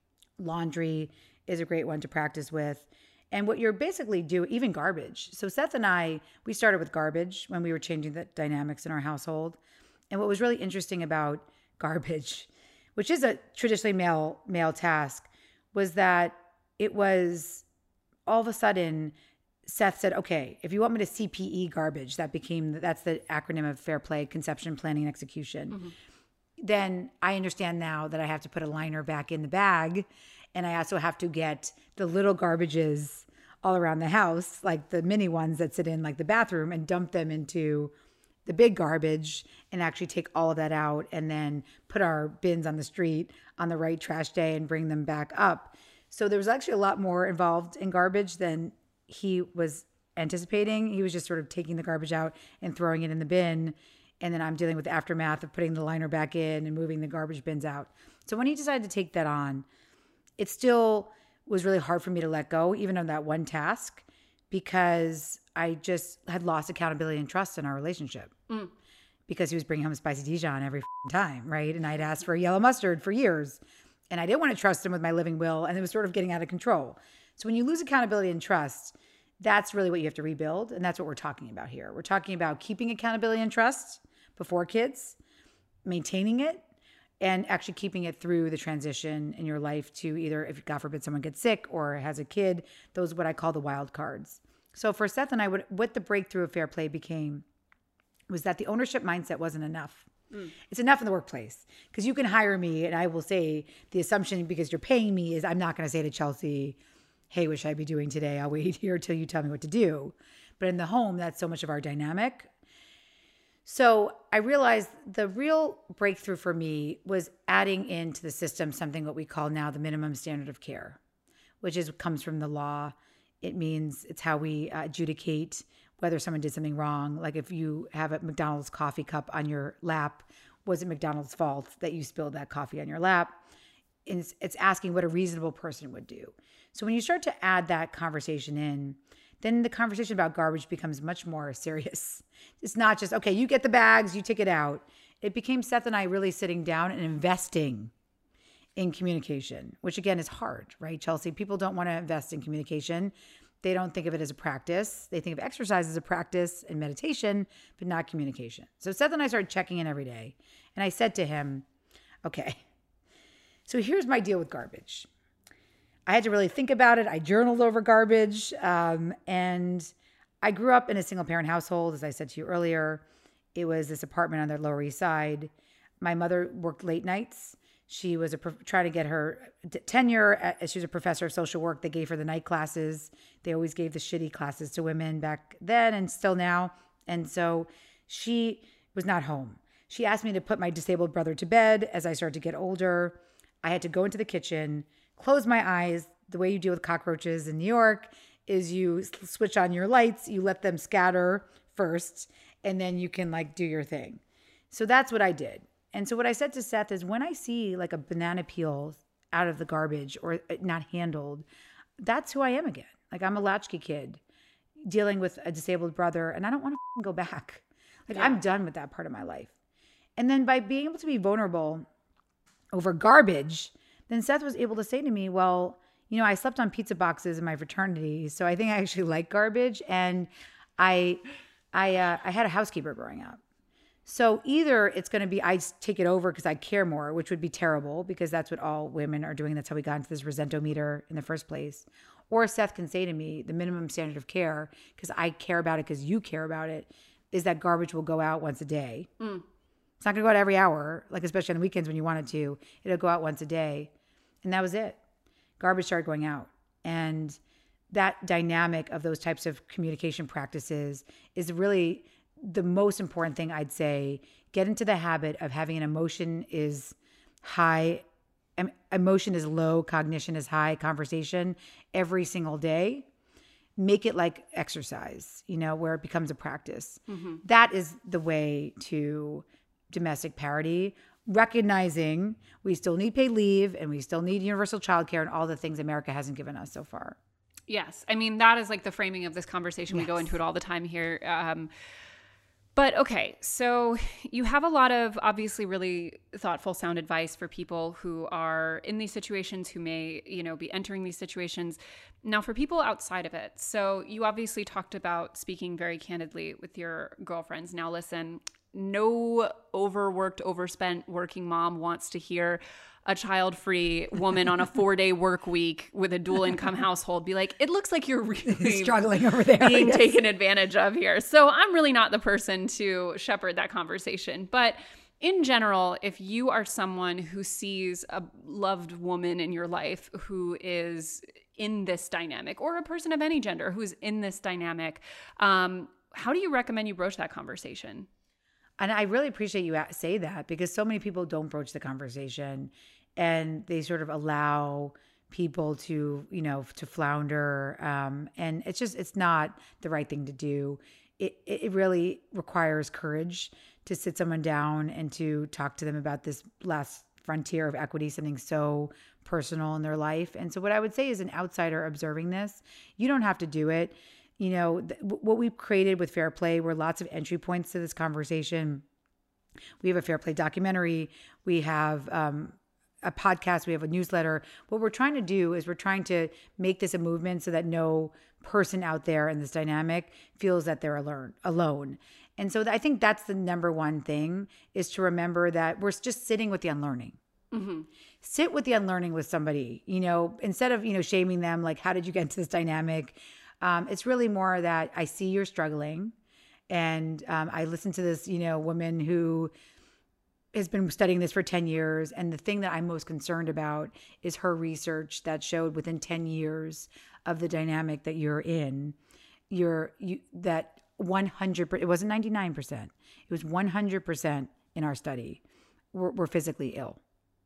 Laundry is a great one to practice with. And what you're basically doing, even garbage. So Seth and I, we started with garbage when we were changing the dynamics in our household. And what was really interesting about garbage, which is a traditionally male male task, was that it was all of a sudden Seth said, okay, if you want me to C P E garbage, that became, that's the acronym of Fair Play, Conception, Planning, and Execution. Mm-hmm. Then I understand now that I have to put a liner back in the bag. And I also have to get the little garbages all around the house, like the mini ones that sit in like the bathroom, and dump them into the big garbage and actually take all of that out and then put our bins on the street on the right trash day and bring them back up. So there was actually a lot more involved in garbage than he was anticipating. He was just sort of taking the garbage out and throwing it in the bin. And then I'm dealing with the aftermath of putting the liner back in and moving the garbage bins out. So when he decided to take that on, it still was really hard for me to let go, even on that one task, because I just had lost accountability and trust in our relationship. Mm. Because he was bringing home spicy Dijon every time, right? And I'd asked for a yellow mustard for years. And I didn't want to trust him with my living will. And it was sort of getting out of control. So when you lose accountability and trust, that's really what you have to rebuild. And that's what we're talking about here. We're talking about keeping accountability and trust before kids, maintaining it, and actually keeping it through the transition in your life to either, if God forbid someone gets sick or has a kid, those are what I call the wild cards. So for Seth and I, what, what the breakthrough of Fair Play became was that the ownership mindset wasn't enough. Mm. It's enough in the workplace because you can hire me and I will say the assumption because you're paying me is I'm not going to say to Chelsea, hey, what should I be doing today? I'll wait here till you tell me what to do. But in the home, that's so much of our dynamic. So I realized the real breakthrough for me was adding into the system something what we call now the minimum standard of care, which is comes from the law. It means it's how we uh, adjudicate whether someone did something wrong. Like if you have a McDonald's coffee cup on your lap, was it McDonald's fault that you spilled that coffee on your lap? And it's, it's asking what a reasonable person would do. So when you start to add that conversation in, then the conversation about garbage becomes much more serious. It's not just, okay, you get the bags, you take it out. It became Seth and I really sitting down and investing in communication, which again is hard, right, Chelsea? People don't want to invest in communication. They don't think of it as a practice. They think of exercise as a practice and meditation, but not communication. So Seth and I started checking in every day. And I said to him, okay, so here's my deal with garbage. I had to really think about it. I journaled over garbage. Um, and I grew up in a single parent household, as I said to you earlier. It was this apartment on the Lower East Side. My mother worked late nights. She was a pro- trying to get her t- tenure. At, she was a professor of social work. They gave her the night classes. They always gave the shitty classes to women back then and still now. And so she was not home. She asked me to put my disabled brother to bed as I started to get older. I had to go into the kitchen, close my eyes. The way you deal with cockroaches in New York is you switch on your lights, you let them scatter first, and then you can like do your thing. So that's what I did. And so what I said to Seth is when I see like a banana peel out of the garbage or not handled, that's who I am again. Like I'm a latchkey kid dealing with a disabled brother and I don't want to go back. Like yeah. I'm done with that part of my life. And then by being able to be vulnerable over garbage, then Seth was able to say to me, well, you know, I slept on pizza boxes in my fraternity, so I think I actually like garbage. And I, I, uh, I had a housekeeper growing up. So either it's going to be I take it over because I care more, which would be terrible because that's what all women are doing. That's how we got into this resentometer in the first place. Or Seth can say to me, the minimum standard of care, because I care about it because you care about it, is that garbage will go out once a day. Mm. It's not going to go out every hour, like especially on the weekends when you want it to. It'll go out once a day. And that was it. Garbage started going out. And that dynamic of those types of communication practices is really the most important thing I'd say. Get into the habit of having an emotion is high, emotion is low, cognition is high conversation every single day. Make it like exercise, you know, where it becomes a practice. Mm-hmm. That is the way to domestic parity, recognizing we still need paid leave and we still need universal childcare and all the things America hasn't given us so far. Yes. I mean, that is like the framing of this conversation. Yes. We go into it all the time here. Um, but okay, so you have a lot of obviously really thoughtful, sound advice for people who are in these situations, who may, you know, be entering these situations. Now, for people outside of it, so you obviously talked about speaking very candidly with your girlfriends. Now, listen, no overworked, overspent working mom wants to hear a child-free woman on a four-day work week with a dual income household be like, it looks like you're really struggling over there, being yes. taken advantage of here. So I'm really not the person to shepherd that conversation. But in general, if you are someone who sees a loved woman in your life who is in this dynamic, or a person of any gender who's in this dynamic, um, how do you recommend you broach that conversation? And I really appreciate you say that, because so many people don't broach the conversation, and they sort of allow people to, you know, to flounder. Um, and it's just, it's not the right thing to do. It, it really requires courage to sit someone down and to talk to them about this last frontier of equity, something so personal in their life. And so what I would say is, an outsider observing this, you don't have to do it. You know, th- what we've created with Fair Play were lots of entry points to this conversation. We have a Fair Play documentary. We have um, a podcast. We have a newsletter. What we're trying to do is we're trying to make this a movement so that no person out there in this dynamic feels that they're alone. alone. And so I think that's the number one thing, is to remember that we're just sitting with the unlearning. Mm-hmm. Sit with the unlearning with somebody, you know, instead of, you know, shaming them, like, how did you get into this dynamic? Um, it's really more that I see you're struggling. And um, I listened to this, you know, woman who has been studying this for ten years. And the thing that I'm most concerned about is her research that showed within ten years of the dynamic that you're in, you're, you, that one hundred percent, it wasn't ninety-nine percent, it was one hundred percent in our study were, were physically ill.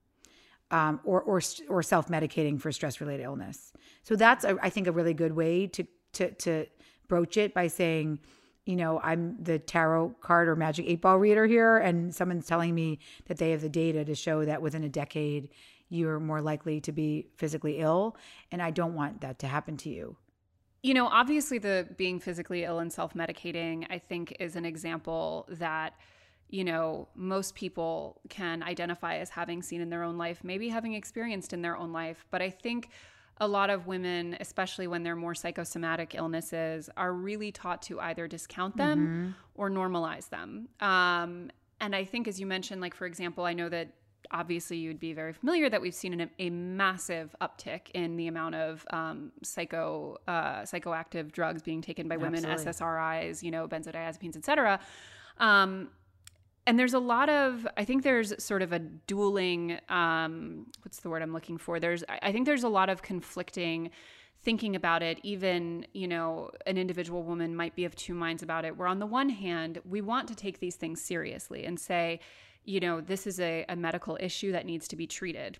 Um, or or or self-medicating for stress-related illness. So that's, a, I think, a really good way to to to broach it, by saying, you know, I'm the tarot card or magic eight ball reader here, and someone's telling me that they have the data to show that within a decade you're more likely to be physically ill, and I don't want that to happen to you. You know, obviously the being physically ill and self-medicating, I think, is an example that, you know, most people can identify as having seen in their own life, maybe having experienced in their own life. But I think a lot of women, especially when they're more psychosomatic illnesses, are really taught to either discount them mm-hmm. or normalize them. Um, and I think, as you mentioned, like, for example, I know that obviously you'd be very familiar that we've seen an, a massive uptick in the amount of um, psycho uh, psychoactive drugs being taken by women, Absolutely. S S R Is, you know, benzodiazepines, et cetera. Um, And there's a lot of, I think there's sort of a dueling, um, what's the word I'm looking for? There's, I think there's a lot of conflicting thinking about it. Even, you know, an individual woman might be of two minds about it, where on the one hand, we want to take these things seriously and say, you know, this is a, a medical issue that needs to be treated.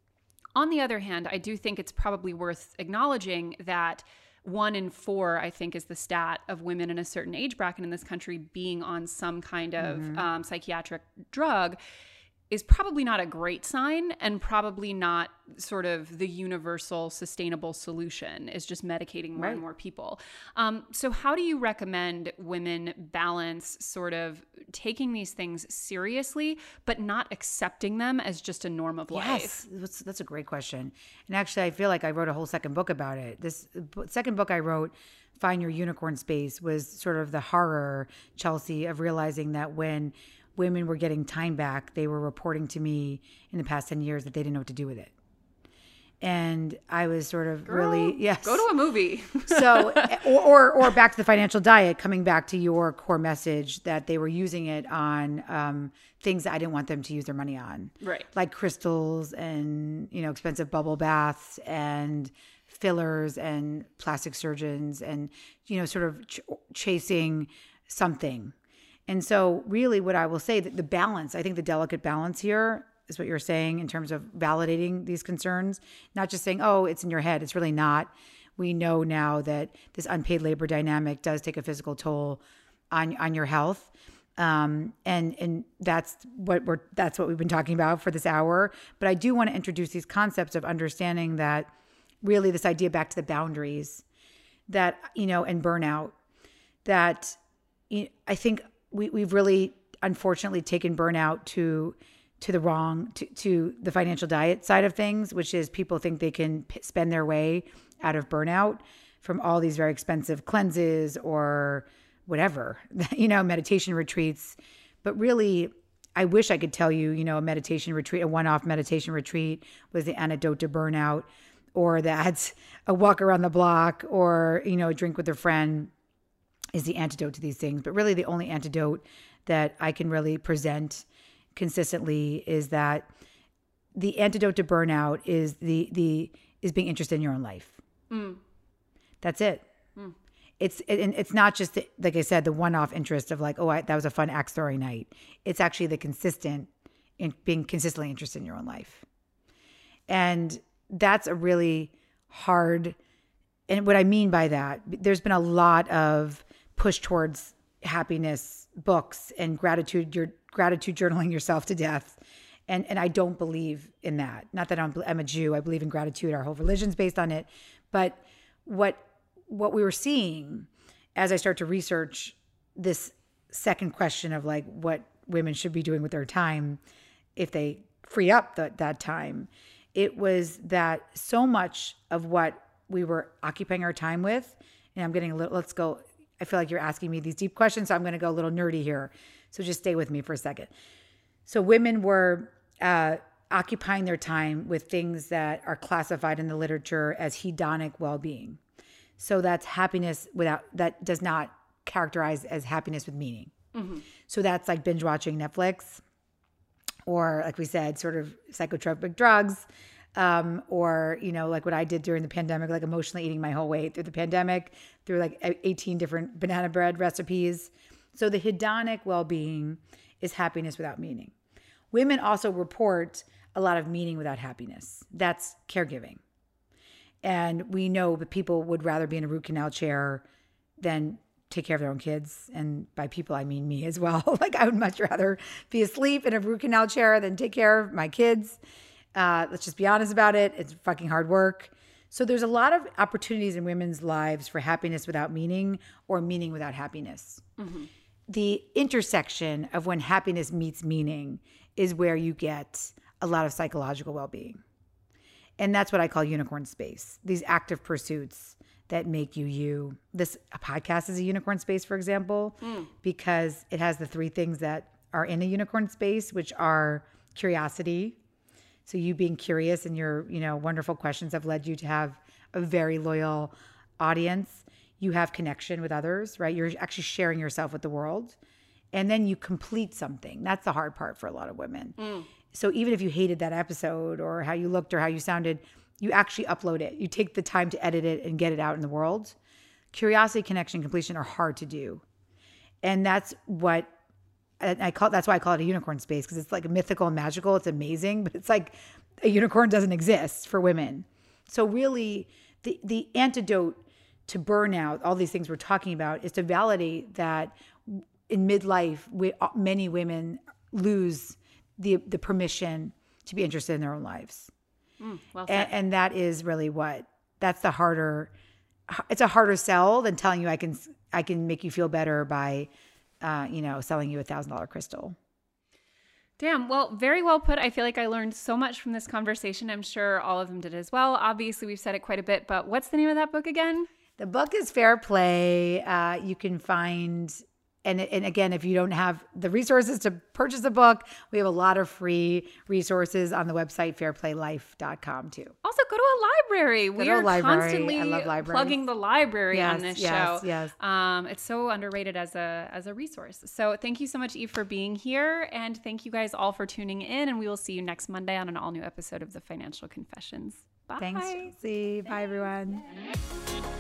On the other hand, I do think it's probably worth acknowledging that one in four, I think, is the stat of women in a certain age bracket in this country being on some kind of mm-hmm. um, psychiatric drug is probably not a great sign, and probably not sort of the universal sustainable solution, is just medicating more right. and more people. Um, so how do you recommend women balance sort of taking these things seriously, but not accepting them as just a norm of life? Yes, that's, that's a great question. And actually, I feel like I wrote a whole second book about it. This second book I wrote, Find Your Unicorn Space, was sort of the horror, Chelsea, of realizing that when women were getting time back, they were reporting to me in the past ten years that they didn't know what to do with it. And I was sort of Girl, really, yes. Go to a movie. So, or, or, or back to the financial diet, coming back to your core message, that they were using it on um, things that I didn't want them to use their money on. Right. Like crystals and, you know, expensive bubble baths and fillers and plastic surgeons and, you know, sort of ch- chasing something. And so really what I will say, that the balance, I think the delicate balance here is what you're saying in terms of validating these concerns, not just saying, oh, it's in your head. It's really not. We know now that this unpaid labor dynamic does take a physical toll on, on your health. Um, and, and that's what we're, that's what we've been talking about for this hour. But I do want to introduce these concepts of understanding that really this idea back to the boundaries that, you know, and burnout, that you know, I think we, we've really unfortunately taken burnout to to the wrong, to, to the financial diet side of things, which is people think they can p- spend their way out of burnout from all these very expensive cleanses or whatever, you know, meditation retreats. But really, I wish I could tell you, you know, a meditation retreat, a one-off meditation retreat was the antidote to burnout, or that a walk around the block, or, you know, a drink with a friend is the antidote to these things. But really the only antidote that I can really present consistently is that the antidote to burnout is the, the, is being interested in your own life. Mm. That's it. Mm. It's and it's not just the, like I said, the one-off interest of like, oh, I, that was a fun axe throwing night. It's actually the consistent in being consistently interested in your own life, and that's a really hard. And what I mean by that, there's been a lot of push towards happiness books and gratitude, your gratitude journaling yourself to death, and and I don't believe in that. Not that I'm I'm a Jew. I believe in gratitude. Our whole religion's based on it, but what. What we were seeing as I start to research this second question of like what women should be doing with their time if they free up the, that time, it was that so much of what we were occupying our time with, and I'm getting a little, let's go, I feel like you're asking me these deep questions, so I'm going to go a little nerdy here. So just stay with me for a second. So women were uh, occupying their time with things that are classified in the literature as hedonic well-being. So that's happiness without, that does not characterize as happiness with meaning. Mm-hmm. So that's like binge watching Netflix, or like we said, sort of psychotropic drugs, um, or, you know, like what I did during the pandemic, like emotionally eating my whole weight through the pandemic, through like eighteen different banana bread recipes. So the hedonic well-being is happiness without meaning. Women also report a lot of meaning without happiness. That's caregiving. And we know that people would rather be in a root canal chair than take care of their own kids. And by people, I mean me as well. Like I would much rather be asleep in a root canal chair than take care of my kids. Uh, let's just be honest about it. It's fucking hard work. So there's a lot of opportunities in women's lives for happiness without meaning, or meaning without happiness. Mm-hmm. The intersection of when happiness meets meaning is where you get a lot of psychological well-being. And that's what I call unicorn space, these active pursuits that make you you. This podcast is a unicorn space, for example, mm. because it has the three things that are in a unicorn space, which are curiosity. So you being curious, and your, you know, wonderful questions have led you to have a very loyal audience. You have connection with others, right? You're actually sharing yourself with the world. And then you complete something. That's the hard part for a lot of women. Mm. So even if you hated that episode or how you looked or how you sounded, you actually upload it. You take the time to edit it and get it out in the world. Curiosity, connection, completion are hard to do. And that's what I call, that's why I call it a unicorn space, because it's like mythical and magical. It's amazing, but it's like a unicorn doesn't exist for women. So really the, the antidote to burnout, all these things we're talking about, is to validate that in midlife, we, many women lose the the permission to be interested in their own lives. Mm, well said. And, and that is really what, that's the harder, it's a harder sell than telling you I can, I can make you feel better by, uh, you know, selling you a thousand dollar crystal. Damn. Well, very well put. I feel like I learned so much from this conversation. I'm sure all of them did as well. Obviously we've said it quite a bit, but what's the name of that book again? The book is Fair Play. Uh, you can find And, and again, if you don't have the resources to purchase a book, we have a lot of free resources on the website, fair play life dot com too. Also, go to a library. Go we to are a library. constantly I love libraries. plugging the library yes, on this yes, show. Yes, um, it's so underrated as a as a resource. So thank you so much, Eve, for being here. And thank you guys all for tuning in. And we will see you next Monday on an all new episode of The Financial Confessions. Bye. Thanks, Chelsea. Bye, everyone.